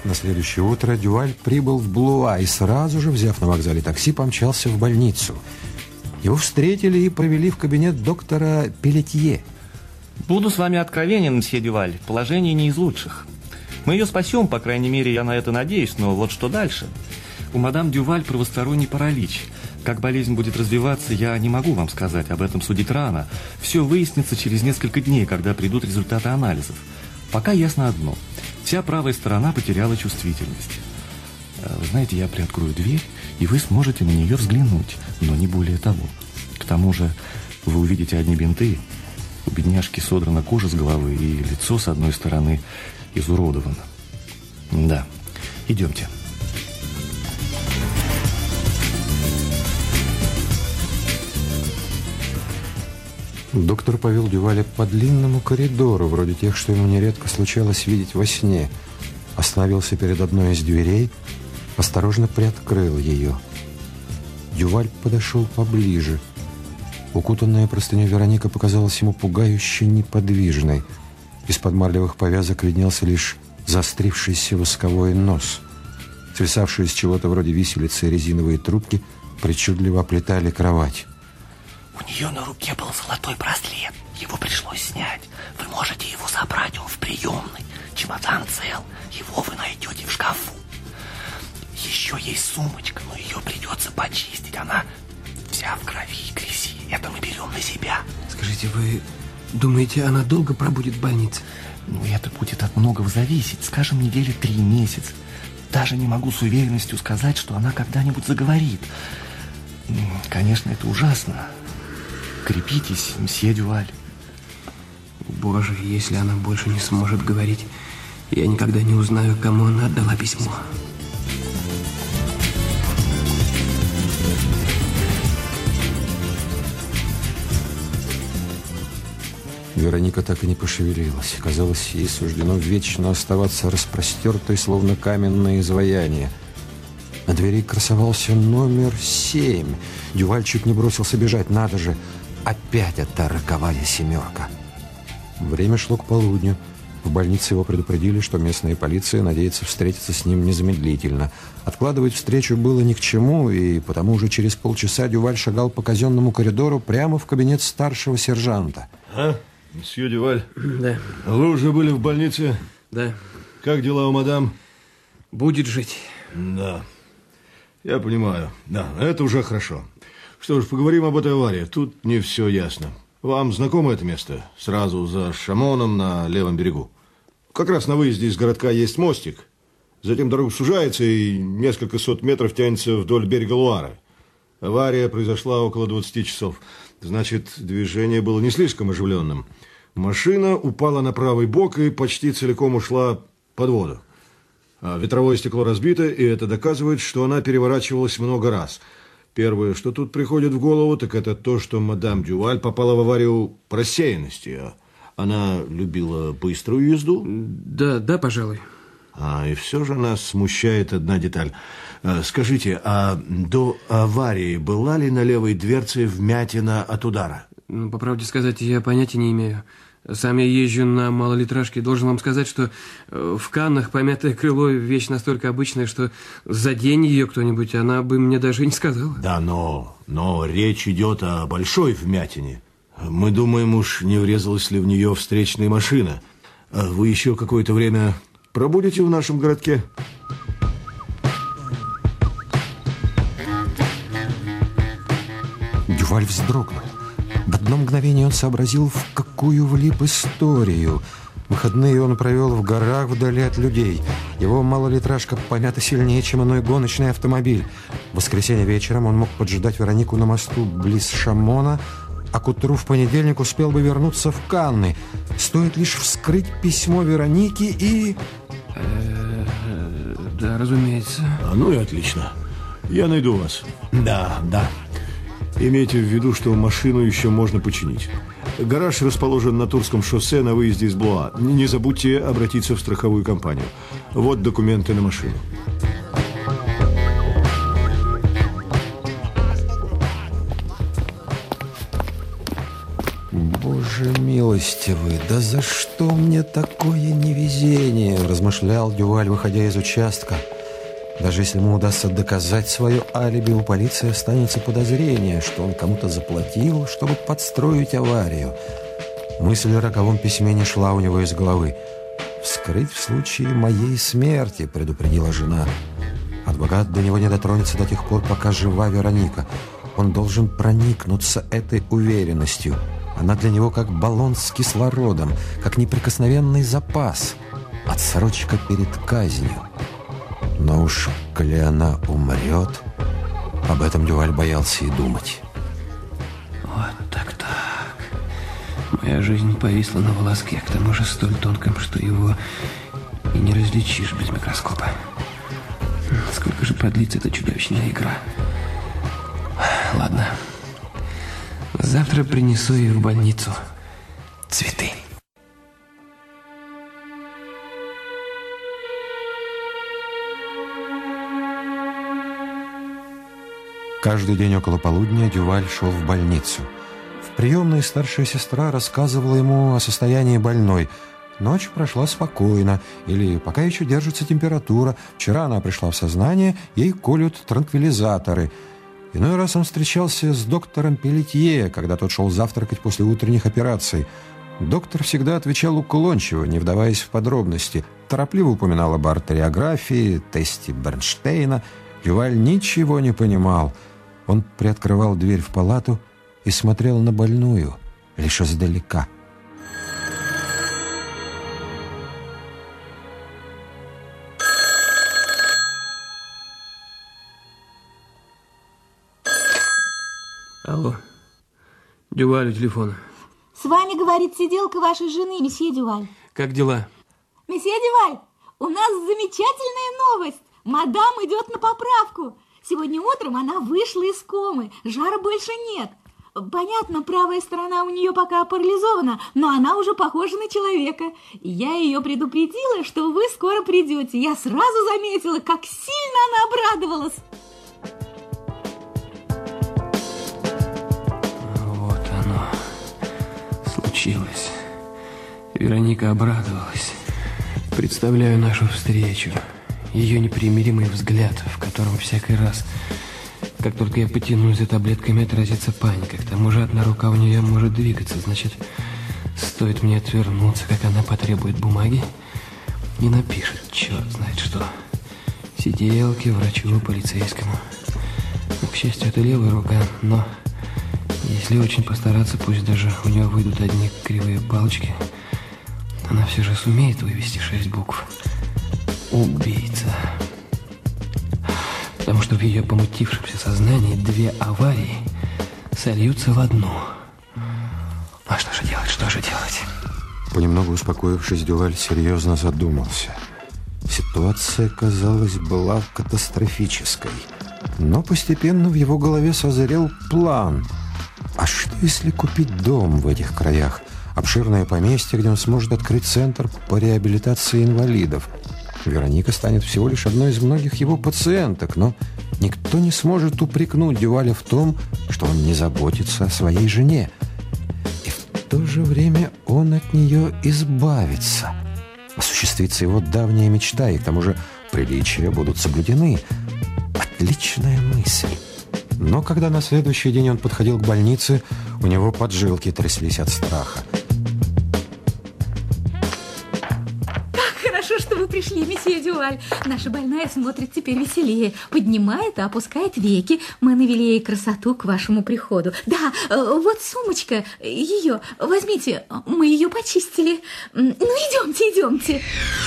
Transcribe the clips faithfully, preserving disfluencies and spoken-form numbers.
На следующее утро Дюваль прибыл в Блуа и сразу же, взяв на вокзале такси, помчался в больницу. Его встретили и провели в кабинет доктора Пелетье. Буду с вами откровенен, мсье Дюваль. Положение не из лучших. Мы ее спасем, по крайней мере, я на это надеюсь, но вот что дальше? У мадам Дюваль правосторонний паралич. Как болезнь будет развиваться, я не могу вам сказать, об этом судить рано. Все выяснится через несколько дней, когда придут результаты анализов. Пока ясно одно. Вся правая сторона потеряла чувствительность. Вы знаете, я приоткрою дверь, и вы сможете на нее взглянуть, но не более того. К тому же вы увидите одни бинты. У бедняжки содрана кожа с головы, и лицо с одной стороны изуродовано. Да, идемте. Доктор повел Дюваля по длинному коридору, вроде тех, что ему нередко случалось видеть во сне. Остановился перед одной из дверей, осторожно приоткрыл ее. Дюваль подошел поближе. Укутанная простыней Вероника показалась ему пугающе неподвижной. Из-под марлевых повязок виднелся лишь заострившийся восковой нос. Свисавшие с чего-то вроде виселицы резиновые трубки причудливо оплетали кровать. У нее на руке был золотой браслет. Его пришлось снять. Вы можете его забрать, он в приемной. Чемодан цел. Его вы найдете в шкафу. Еще есть сумочка, но ее придется почистить. Она вся в крови и грязи. Это мы берем на себя. Скажите, вы думаете, она долго пробудет в больнице? Ну, это будет от многого зависеть. Скажем, недели три, месяц. Даже не могу с уверенностью сказать, что она когда-нибудь заговорит. Конечно, это ужасно. Крепитесь, мсье Дюваль. Боже, если она больше не сможет говорить, я никогда не узнаю, кому она отдала письмо. Вероника так и не пошевелилась. Казалось, ей суждено вечно оставаться распростертой, словно каменное изваяние. На двери красовался номер семь. Дюваль чуть не бросился бежать. Надо же, опять эта роковая семерка. Время шло к полудню. В больнице его предупредили, что местная полиция надеется встретиться с ним незамедлительно. Откладывать встречу было ни к чему, и потому уже через полчаса Дюваль шагал по казенному коридору прямо в кабинет старшего сержанта. А, месье Дюваль? Да. Вы уже были в больнице? Да. Как дела у мадам? Будет жить. Да. Я понимаю. Да, это уже хорошо. Что ж, поговорим об этой аварии. Тут не все ясно. Вам знакомо это место? Сразу за Шамоном на левом берегу. Как раз на выезде из городка есть мостик. Затем дорога сужается и несколько сот метров тянется вдоль берега Луары. Авария произошла около двадцати часов. Значит, движение было не слишком оживленным. Машина упала на правый бок и почти целиком ушла под воду. А ветровое стекло разбито, и это доказывает, что она переворачивалась много раз. Первое, что тут приходит в голову, так это то, что мадам Дюваль попала в аварию по рассеянности. Она любила быструю езду? Да, да, пожалуй. А, и все же нас смущает одна деталь. Скажите, а до аварии была ли на левой дверце вмятина от удара? Ну, по правде сказать, я понятия не имею. Сам я езжу на малолитражке. Должен вам сказать, что в Каннах помятое крыло вещь настолько обычная, что задень ее кто-нибудь, она бы мне даже не сказала. Да, но, но речь идет о большой вмятине. Мы думаем, уж не врезалась ли в нее встречная машина. Вы еще какое-то время пробудете в нашем городке? Дюваль вздрогнул. В одно мгновение он сообразил, в какую влип историю. Выходные он провел в горах вдали от людей. Его малолитражка помята сильнее, чем иной гоночный автомобиль. В воскресенье вечером он мог поджидать Веронику на мосту близ Шамона, а к утру в понедельник успел бы вернуться в Канны. Стоит лишь вскрыть письмо Вероники и... Да, разумеется. А, ну и отлично. Я найду вас. Да, да. Имейте в виду, что машину еще можно починить. Гараж расположен на Турском шоссе на выезде из Блуа. Не забудьте обратиться в страховую компанию. Вот документы на машину. Боже Боже милостивый, да за что мне такое невезение? Размышлял Дюваль, выходя из участка. Даже если ему удастся доказать свое алиби, у полиции останется подозрение, что он кому-то заплатил, чтобы подстроить аварию. Мысль о роковом письме не шла у него из головы. «Вскрыть в случае моей смерти», — предупредила жена. Адвокат до него не дотронется до тех пор, пока жива Вероника. Он должен проникнуться этой уверенностью. Она для него как баллон с кислородом, как неприкосновенный запас, отсрочка перед казнью. Но уж, коли она умрет, об этом Дюваль боялся и думать. Вот так-так. Моя жизнь повисла на волоске, к тому же столь тонком, что его и не различишь без микроскопа. Сколько же продлится эта чудовищная игра? Ладно. Завтра принесу ей в больницу цветы. Каждый день около полудня Дюваль шел в больницу. В приемной старшая сестра рассказывала ему о состоянии больной. Ночь прошла спокойно, или пока еще держится температура. Вчера она пришла в сознание, ей колют транквилизаторы. Иной раз он встречался с доктором Пелетье, когда тот шел завтракать после утренних операций. Доктор всегда отвечал уклончиво, не вдаваясь в подробности. Торопливо упоминал об артериографии, тесте Бернштейна. Дюваль ничего не понимал. Он приоткрывал дверь в палату и смотрел на больную, лишь издалека. Алло. Дюваль у телефона. С вами говорит сиделка вашей жены, месье Дюваль. Как дела? Месье Дюваль, у нас замечательная новость. Мадам идет на поправку. Сегодня утром она вышла из комы. Жара больше нет. Понятно, правая сторона у нее пока парализована, но она уже похожа на человека. Я ее предупредила, что вы скоро придете. Я сразу заметила, как сильно она обрадовалась. Вот оно. Случилось. Вероника обрадовалась. Представляю нашу встречу. Ее непримиримый взгляд, в котором всякий раз, как только я потянусь за таблетками, отразится паника. К тому же одна рука у нее может двигаться. Значит, стоит мне отвернуться, как она потребует бумаги и напишет, черт знает что. Сиделке, врачу, полицейскому. К счастью, это левая рука, но если очень постараться, пусть даже у нее выйдут одни кривые палочки, она все же сумеет вывести шесть букв. Убийца. Потому что в ее помутившемся сознании две аварии сольются в одну. А что же делать, что же делать? Понемногу успокоившись, Дюваль серьезно задумался. Ситуация, казалось, была катастрофической. Но постепенно в его голове созрел план. А что, если купить дом в этих краях? Обширное поместье, где он сможет открыть центр по реабилитации инвалидов. Вероника станет всего лишь одной из многих его пациенток, но никто не сможет упрекнуть Дюваля в том, что он не заботится о своей жене. И в то же время он от нее избавится. Осуществится его давняя мечта, и к тому же приличия будут соблюдены. Отличная мысль. Но когда на следующий день он подходил к больнице, у него поджилки тряслись от страха. Хорошо, что вы пришли, месье Дюваль. Наша больная смотрит теперь веселее, поднимает и опускает веки. Мы навели ей красоту к вашему приходу. Да, вот сумочка ее. Возьмите, мы ее почистили. Ну, идемте, идемте.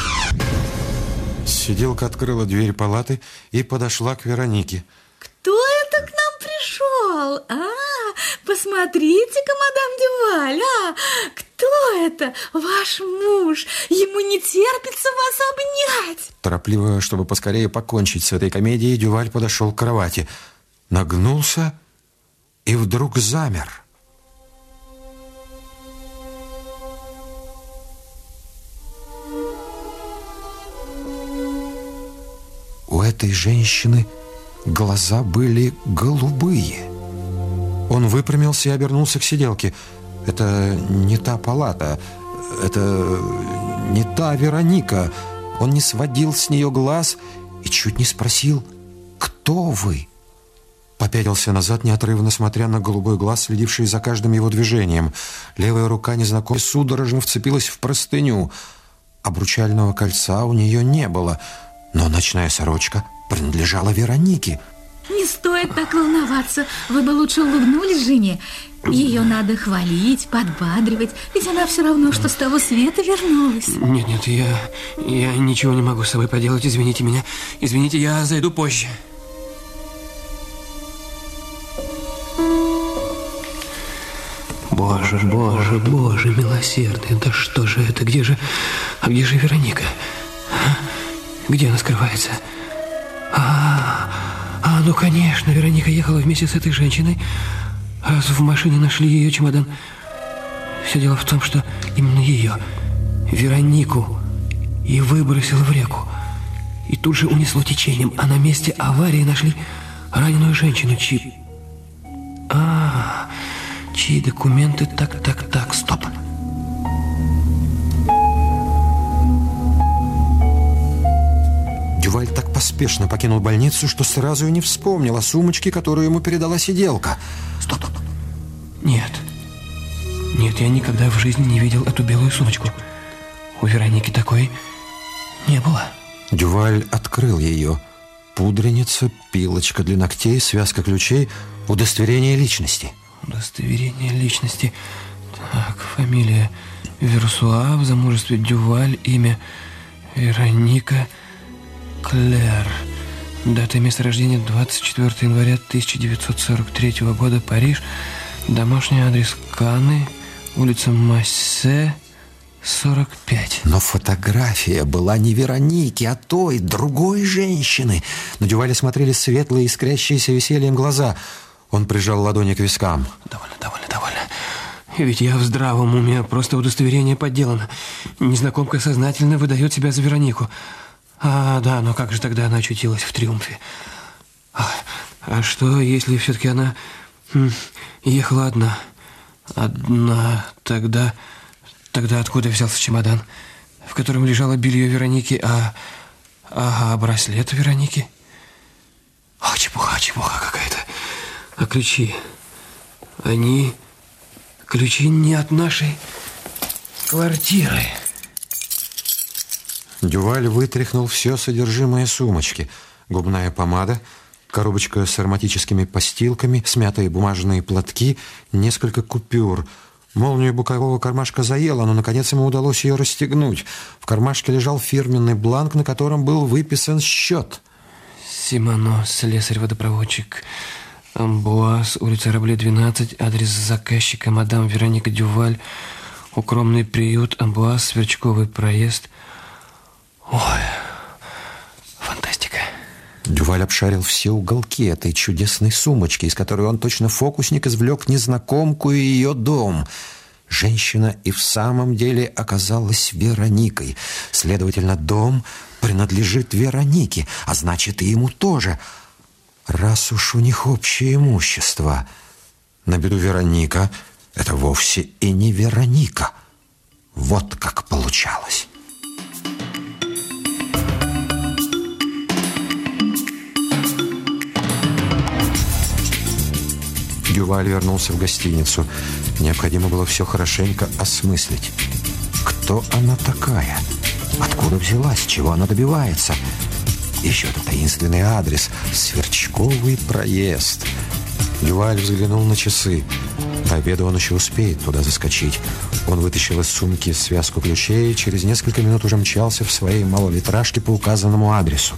Сиделка открыла дверь палаты и подошла к Веронике. Кто это к нам пришел? А, посмотрите-ка, мадам Дюваль, а, кто это? Ваш муж. Ему не терпится вас обнять. Торопливо, чтобы поскорее покончить с этой комедией, Дюваль подошел к кровати, нагнулся и вдруг замер. У этой женщины глаза были голубые. Он выпрямился и обернулся к сиделке. Это не та палата. Это не та Вероника. Он не сводил с нее глаз и чуть не спросил: «Кто вы?» Попятился назад, неотрывно смотря на голубой глаз, следивший за каждым его движением. Левая рука незнакомой судорожно вцепилась в простыню. Обручального кольца у нее не было, но ночная сорочка принадлежала Веронике. Не стоит так волноваться. Вы бы лучше улыбнулись жене. Ее надо хвалить, подбадривать, ведь она все равно, что с того света вернулась. Нет, нет, я, я ничего не могу с собой поделать. Извините меня. Извините, я зайду позже. Боже, боже, боже, милосердный, да что же это? Где же, а где же Вероника? А? Где она скрывается? А, а, ну конечно, Вероника ехала вместе с этой женщиной. Раз в машине нашли ее чемодан. Все дело в том, что именно ее, Веронику, и выбросило в реку. И тут же унесло течением, а на месте аварии нашли раненую женщину, чьи... А, чьи документы... Так, так, так, стоп. Дюваль так поспешно покинул больницу, что сразу и не вспомнил о сумочке, которую ему передала сиделка. Стоп. Нет. Нет, я никогда в жизни не видел эту белую сумочку. У Вероники такой не было. Дюваль открыл ее. Пудреница, пилочка для ногтей, связка ключей, удостоверение личности. Удостоверение личности. Так, фамилия Версуа, в замужестве Дюваль, имя Вероника Клер. Дата и место рождения двадцать четвёртого января тысяча девятьсот сорок третьего года, Париж. Домашний адрес Каны, улица Массе, сорок пять. Но фотография была не Вероники, а той, другой женщины. На Дюваля смотрели светлые, искрящиеся весельем глаза. Он прижал ладони к вискам. Довольно, довольно, довольно. Ведь я в здравом уме, просто удостоверение подделано. Незнакомка сознательно выдает себя за Веронику. А, да, но как же тогда она очутилась в Триумфе? А, а что, если все-таки она м, ехала одна? Одна, тогда... Тогда откуда взялся чемодан, в котором лежало белье Вероники, а... Ага, браслет Вероники? Ах, чепуха, чепуха какая-то. А ключи? Они... Ключи не от нашей квартиры. Дюваль вытряхнул все содержимое сумочки. Губная помада, коробочка с ароматическими постилками, смятые бумажные платки, несколько купюр. Молнию бокового кармашка заело, но, наконец, ему удалось ее расстегнуть. В кармашке лежал фирменный бланк, на котором был выписан счет. Симоно, слесарь-водопроводчик. Амбуаз, улица Рабле, двенадцать. Адрес заказчика мадам Вероника Дюваль. Укромный приют, Амбуаз, Сверчковый проезд. Ой, фантастика. Дюваль обшарил все уголки этой чудесной сумочки, из которой он точно фокусник извлек незнакомку и ее дом. Женщина и в самом деле оказалась Вероникой. Следовательно, дом принадлежит Веронике, а значит, и ему тоже. Раз уж у них общее имущество. На беду Вероника — это вовсе и не Вероника. Вот как получалось. Дюваль вернулся в гостиницу. Необходимо было все хорошенько осмыслить. Кто она такая? Откуда взялась? Чего она добивается? Еще этот таинственный адрес — Сверчковый проезд. Дюваль взглянул на часы. До обеда он еще успеет туда заскочить. Он вытащил из сумки связку ключей и через несколько минут уже мчался в своей малолитражке по указанному адресу.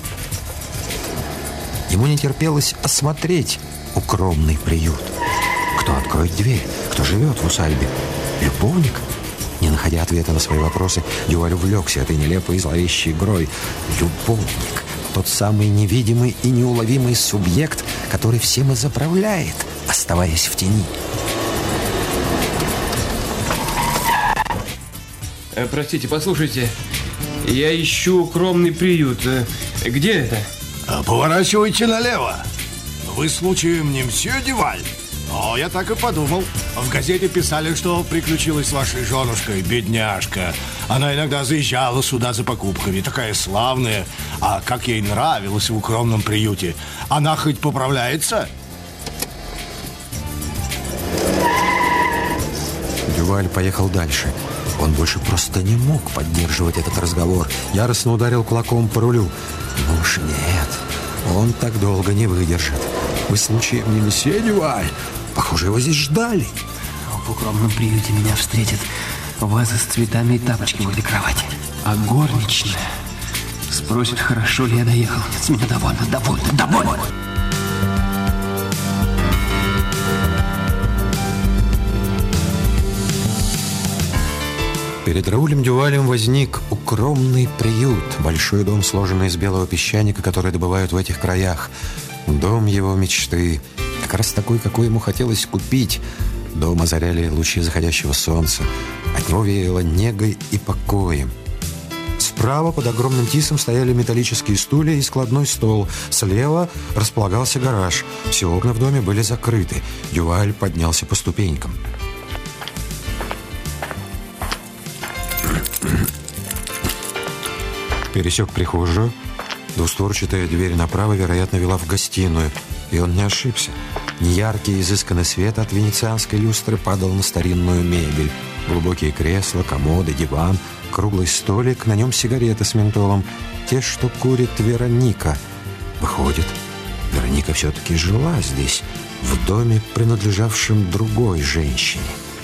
Ему не терпелось осмотреть укромный приют. Кто откроет дверь? Кто живет в усадьбе? Любовник? Не находя ответа на свои вопросы, Дюваль увлекся этой нелепой и зловещей игрой. Любовник. Тот самый невидимый и неуловимый субъект, который всем и заправляет, оставаясь в тени. Э, простите, послушайте. Я ищу укромный приют. Где это? Поворачивайте налево. Вы случаем не мсье Дюваль? О, я так и подумал. В газете писали, что приключилась с вашей женушкой, бедняжка. Она иногда заезжала сюда за покупками, такая славная. А как ей нравилось в укромном приюте. Она хоть поправляется? Дюваль поехал дальше. Он больше просто не мог поддерживать этот разговор. Яростно ударил кулаком по рулю. Ну уж нет, он так долго не выдержит. Вы случаем не месье Дюваль? Похоже, его здесь ждали. В укромном приюте меня встретит ваза с цветами и тапочки возле кровати. А горничная спросит, хорошо ли я доехал. Нет, с меня довольно, довольно, довольно. Перед Раулем Дювалем возник укромный приют. Большой дом, сложенный из белого песчаника, который добывают в этих краях. Дом его мечты. Как раз такой, какой ему хотелось купить. Дом озаряли лучи заходящего солнца. От него веяло негой и покоем. Справа под огромным тисом стояли металлические стулья и складной стол. Слева располагался гараж. Все окна в доме были закрыты. Дюваль поднялся по ступенькам. Пересек прихожую. Двустворчатая дверь направо, вероятно, вела в гостиную. И он не ошибся. Неяркий, изысканный свет от венецианской люстры падал на старинную мебель. Глубокие кресла, комоды, диван, круглый столик, на нем сигареты с ментолом. Те, что курит Вероника. Выходит, Вероника все-таки жила здесь, в доме, принадлежавшем другой женщине.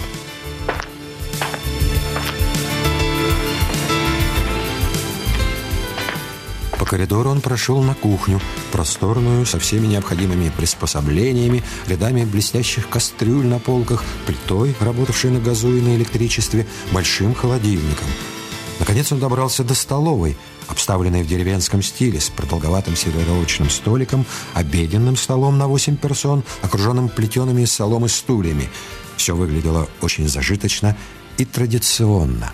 По коридору он прошел на кухню, просторную, со всеми необходимыми приспособлениями, рядами блестящих кастрюль на полках, плитой, работавшей на газу и на электричестве, большим холодильником. Наконец он добрался до столовой, обставленной в деревенском стиле, с продолговатым сервировочным столиком, обеденным столом на восемь персон, окруженным плетеными из соломы стульями. Все выглядело очень зажиточно и традиционно.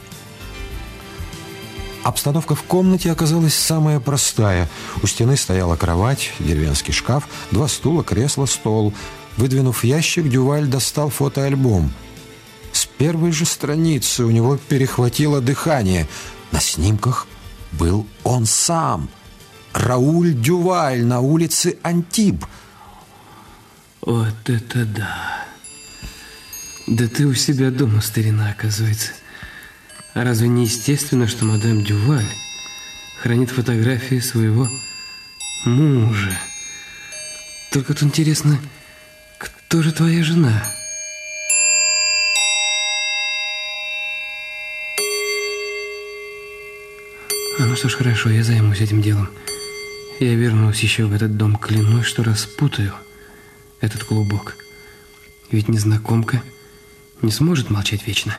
Обстановка в комнате оказалась самая простая. У стены стояла кровать, деревенский шкаф, два стула, кресло, стол. Выдвинув ящик, Дюваль достал фотоальбом. С первой же страницы у него перехватило дыхание. На снимках был он сам. Рауль Дюваль на улице Антиб. Вот это да. Да ты у себя дома, старина, оказывается. А разве не естественно, что мадам Дюваль хранит фотографии своего мужа? Только тут интересно, кто же твоя жена? А ну что ж, хорошо, я займусь этим делом. Я вернусь еще в этот дом, клянусь, что распутаю этот клубок. Ведь незнакомка не сможет молчать вечно.